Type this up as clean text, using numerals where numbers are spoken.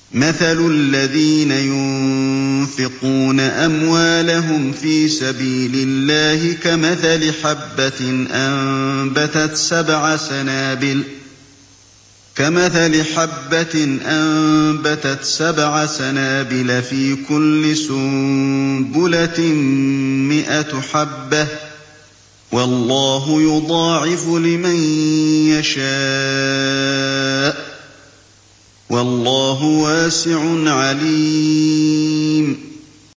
مَثَلُ الَّذِينَ يُنفِقُونَ أَمْوَالَهُمْ فِي سَبِيلِ اللَّهِ كَمَثَلِ حَبَّةٍ أَنبَتَتْ 7 سَنَابِلَ فِي كُلِّ سُنبُلَةٍ 100 حَبَّةٍ ۗ وَاللَّهُ يُضَاعِفُ لِمَن يَشَاءُ ۗ وَاللَّهُ وَاسِعٌ عَلِيمٌ